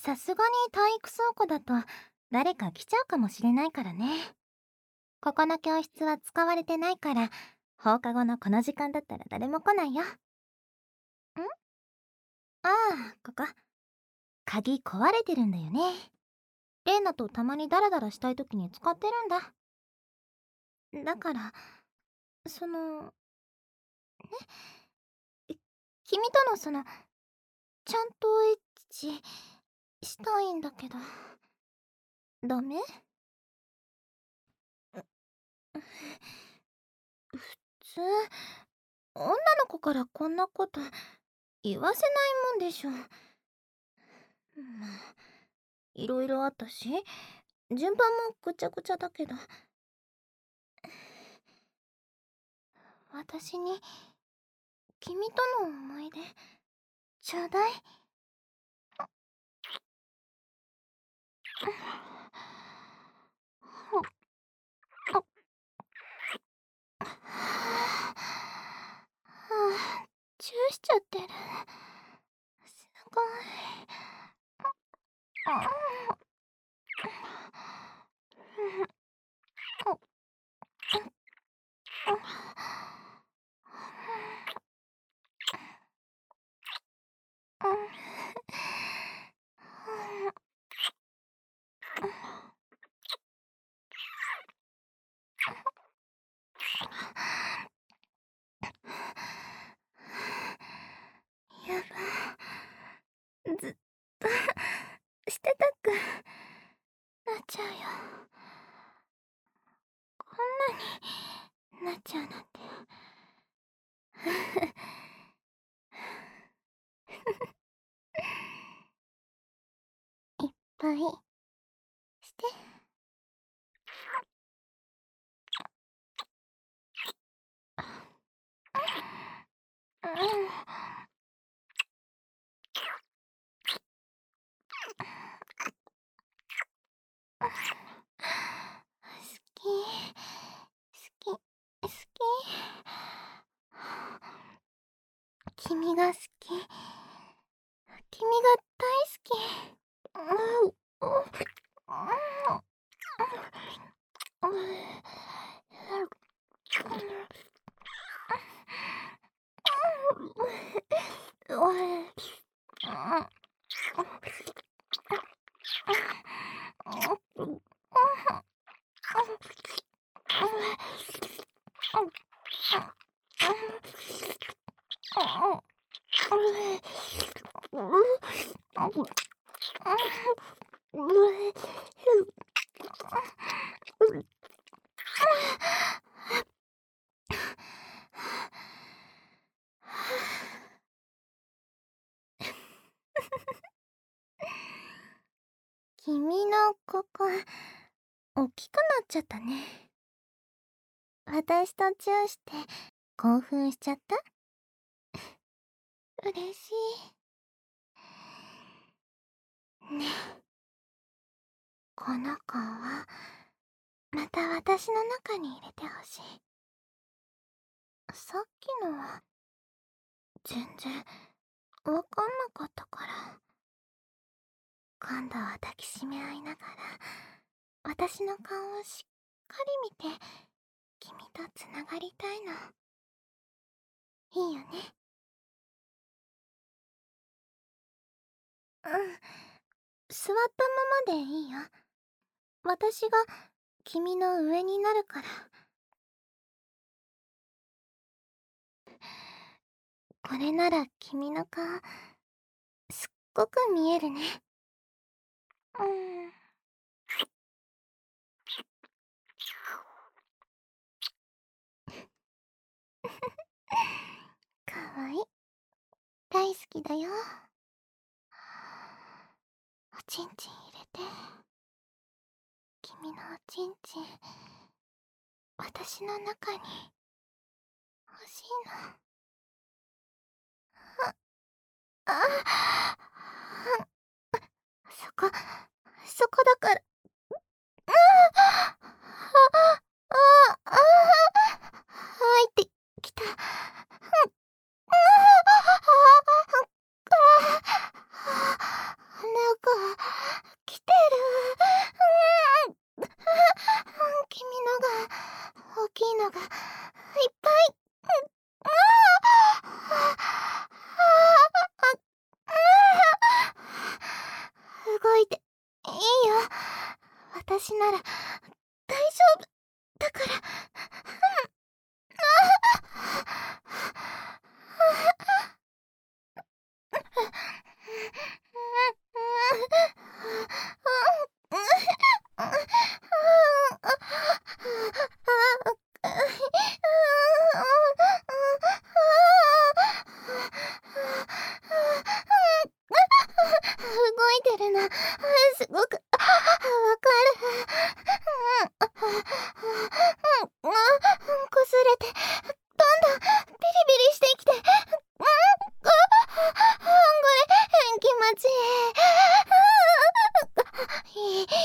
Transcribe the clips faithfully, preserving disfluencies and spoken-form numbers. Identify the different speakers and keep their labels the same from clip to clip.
Speaker 1: さすがに体育倉庫だと誰か来ちゃうかもしれないからね。ここの教室は使われてないから、放課後のこの時間だったら誰も来ないよ。ん？ああ、ここ。鍵壊れてるんだよね。レイナとたまにダラダラしたい時に使ってるんだ。だから、その、え、君とのその、ちゃんとエッチしたいんだけど、ダメ？普通、女の子からこんなこと言わせないもんでしょ。まあ、いろいろあったし、順番もぐちゃぐちゃだけど、私に君との思い出ちょうだい。チューしちゃってる。すごい。やば、ずっとしてたくなっちゃうよ。こんなになっちゃうなんて。いっぱいして。うん。好き、好き、好き。君が好き。君が大好き。うん。君のここ、大きくなっちゃったね。私とチューして興奮しちゃった？嬉しい。ねえ、この子をまた私の中に入れてほしい。さっきのは全然わかんなかったから。今度は抱きしめ合いながら私の顔をしっかり見て君とつながりたいの。いいよね？うん。座ったままでいいよ。私が君の上になるから。これなら君の顔すっごく見えるね。うん。かわいい。大好きだよ。おちんちん入れて。君のおちんちん私の中に欲しいの。ああ、そこそこだから。うん。ああああ入ってきた。うん。ああああなんか私なら大丈夫だから。動いてるのすごくわかる。こすれてどんどんビリビリしてきて、これ気持ちいい。いい、いいよ。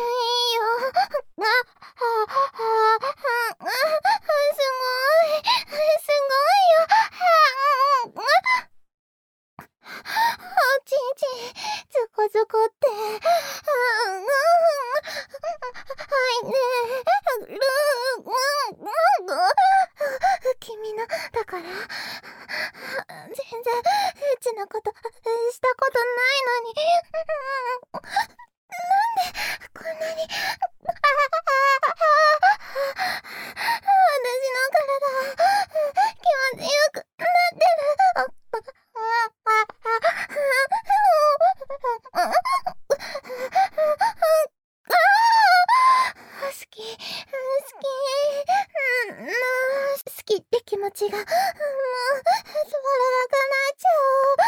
Speaker 1: すごい、すごいよ。おちんちんズコズコって、はいねる君のだから全然エッチなことしたことないのに、なんでこんなに私の体気持ちよくなってる。好き、好き、好きって気持ちがもう止まらなくなっちゃ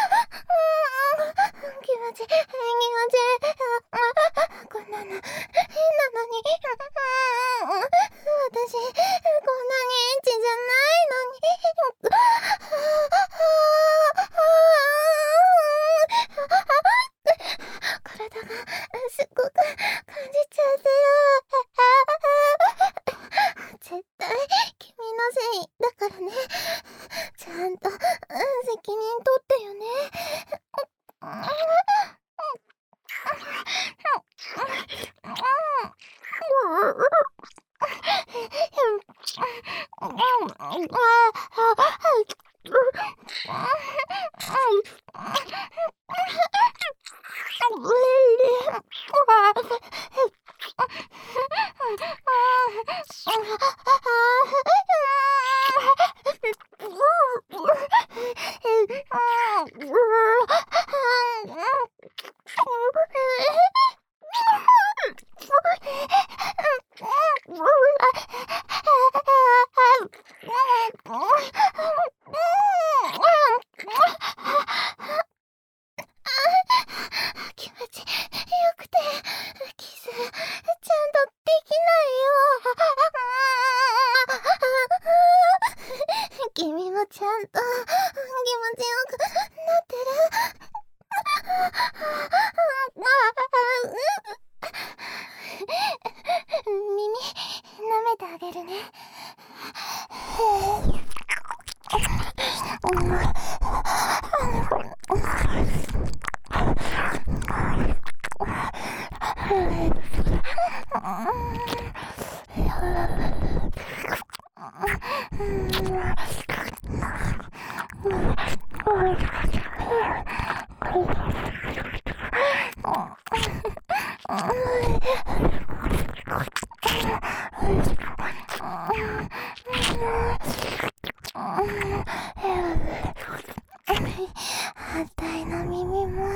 Speaker 1: う。気持ち、気持ち、こんなの変なのに、私こんなにエッチじゃないのに。体がすっごく感じちゃってる。絶対君のせいだからね。ちゃんと責任取ってよね。気持ちよくてキスちゃんとできないよ。君もちゃんと気持ちよくなってる。耳舐めてあげるね。反対の耳も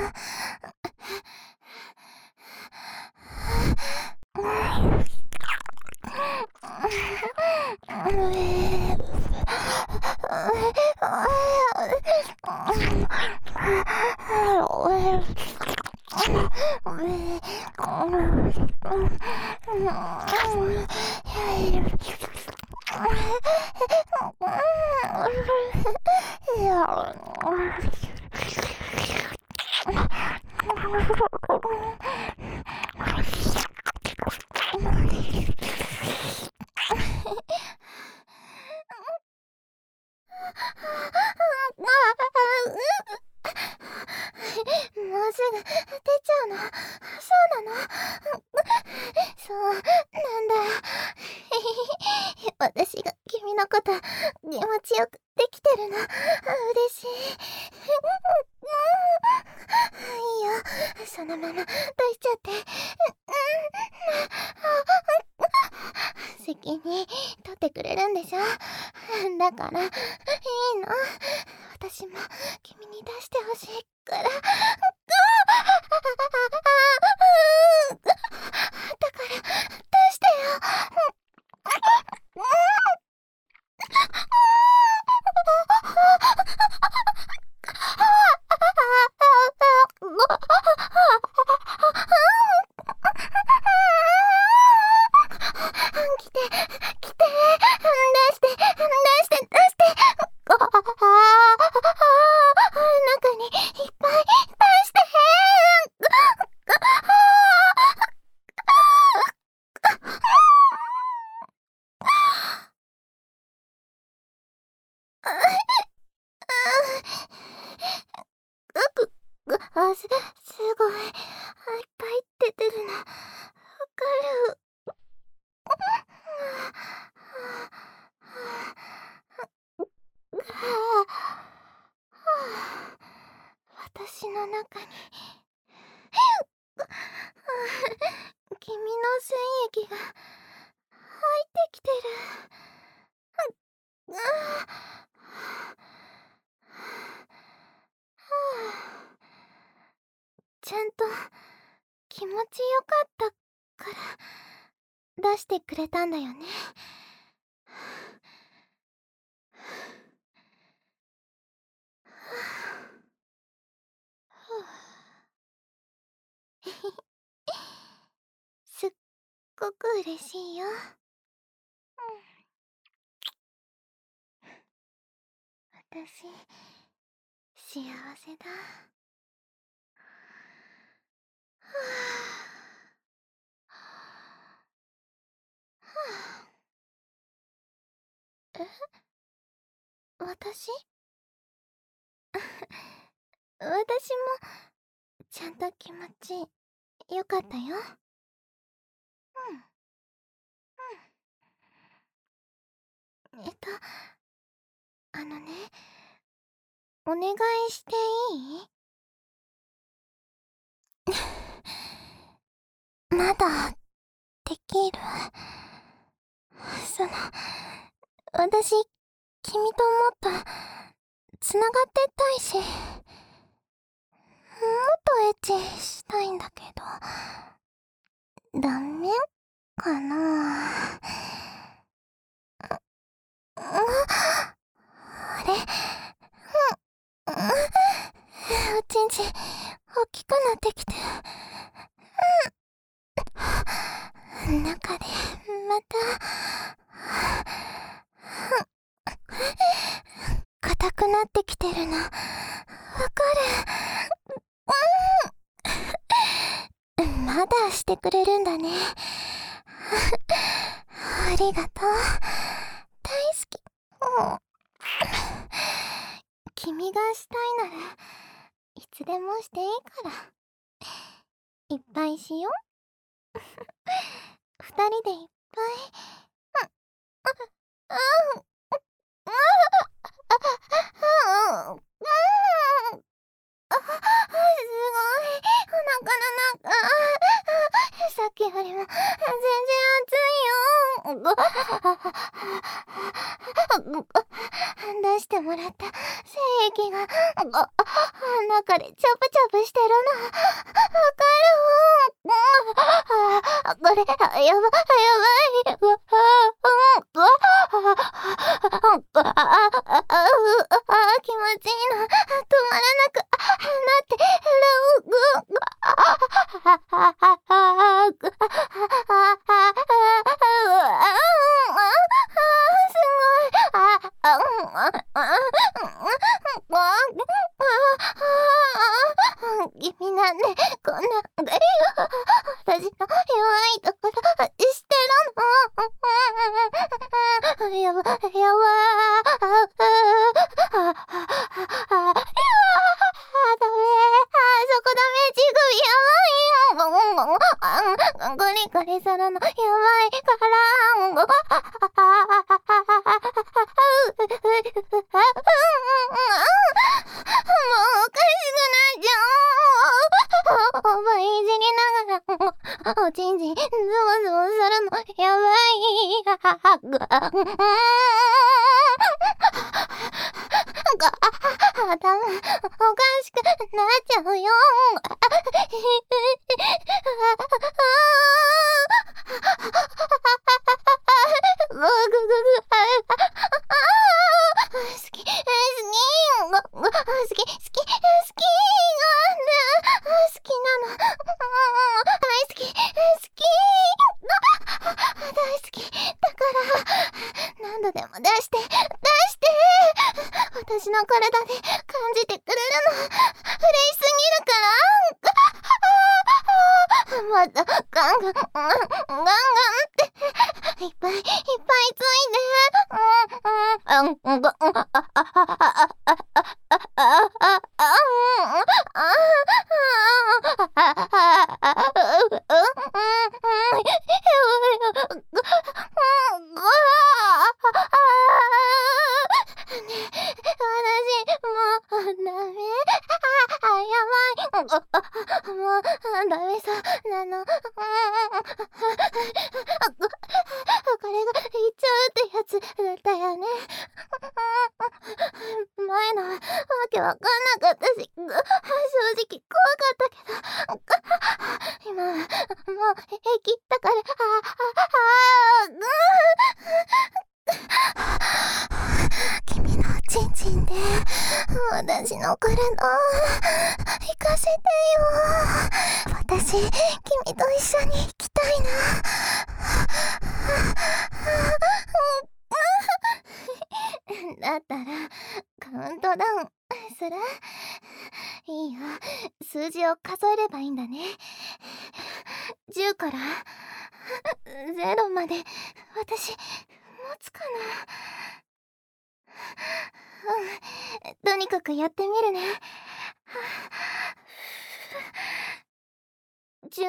Speaker 1: もうすぐ出ちゃうの？そうなの？そうなんだ。私が君のこと気持ちよくできてるの嬉しい。いいよ、そのまま出しちゃって。 だからいいの。私も君に出してほしいから。だから出してよ。来て来て、出して出して出して、中にいっぱい出して。あ、す、すごい。いっぱい出てるの。わかる。私の中に君の精液が入ってきてる。ちゃんと気持ちよかったから出してくれたんだよね。すっごく嬉しいよ。私、幸せだ。え？私？私もちゃんと気持ちよかったよ。うん。うん。えっと、あのね、お願いしていい？まだできる？その、私、君ともっとつながってたいし、もっとエッチしたいんだけど、ダメかな？あれ？うん、おちんちん大きくなってきて、うん、中でまた硬くなってきてるのわかる？うん、まだしてくれるんだね。ありがとう。大好き。うん、君がしたいならいつでもしていいからいっぱいしよう。二人でいっぱい。うん、うん、うん、うん、あ、すごい。お腹の中、さっきよりも全然熱いよ。出してもらった精液が中でチャプチャプしてるのわかる。これやばいやばい。気持ちいいの止まらなくなってる。君なんでこんな私の弱いところしてるの？やばやばゴリゴリするのやばいからもうおかしくなっちゃう。おばいじりながらおちんちんズボズボするのやばい。 おかしくなっちゃうよ。ぐぐぐ好き好き好き好き好き好きなの。大好き好き大好きだから何度でも出して出して私の体で感じてくれるの嬉しすぎるからまたガンガンガンガンっていっぱいいっぱいついでうんうんうんがうんああああああああもうダメそうなの。これが言っちゃうってやつだったよね。前のはわけわかんなかったし、正直怖かったけど、今はもう平気だから、ああ、あ君のチンチンで私の体行かせてよ。私、君と一緒に行きたいな。だったらカウントダウンする？いいよ、数字を数えればいいんだね。じゅうからゼロまで私持つかな。うん、とにかくやってみるね。じゅう、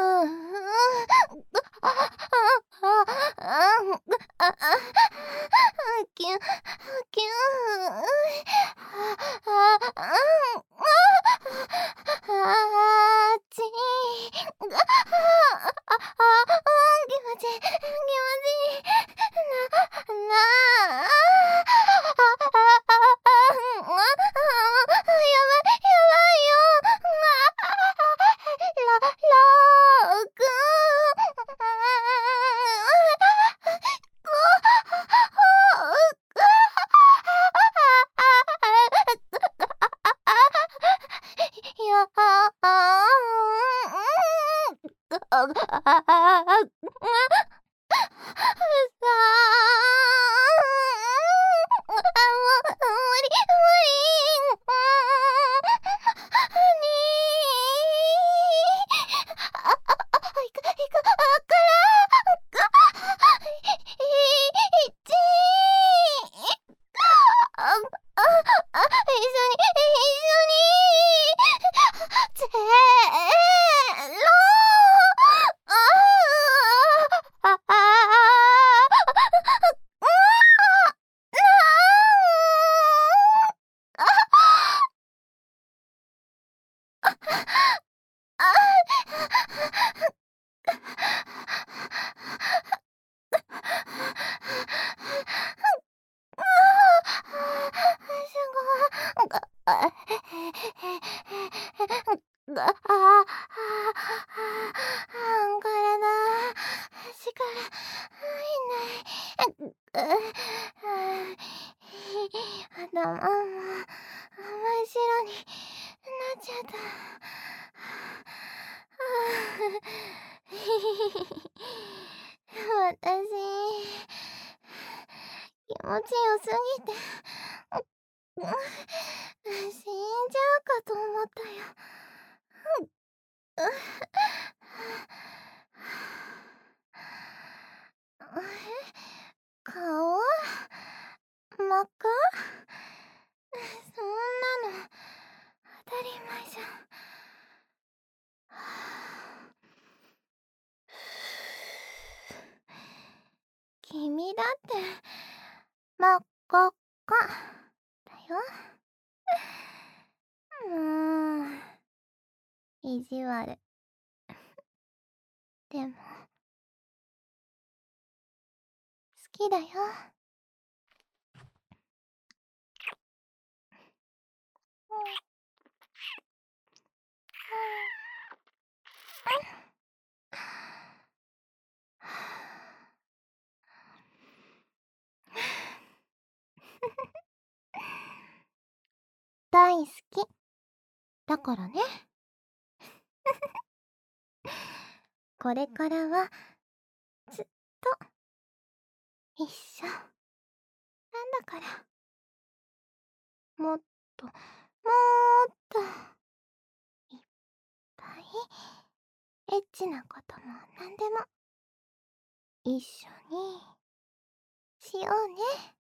Speaker 1: あ、あ、あ、あ、あ、きゅう、きゅう、あ、あ、はち、あ、あ、気持ちいい、気持ちいい、な、な、頭も真っ白になっちゃった。私、気持ちよすぎて、死んじゃうかと思ったよ。顔真っ赤？そんなの当たり前じゃん。君だって真っ赤っかだよ。もう意地悪。でも好きだよ。うん。 好き。だからね。これからは、ずっと、一緒、なんだから。もっと、もっと、いっぱい、エッチなこともなんでも、一緒に、しようね。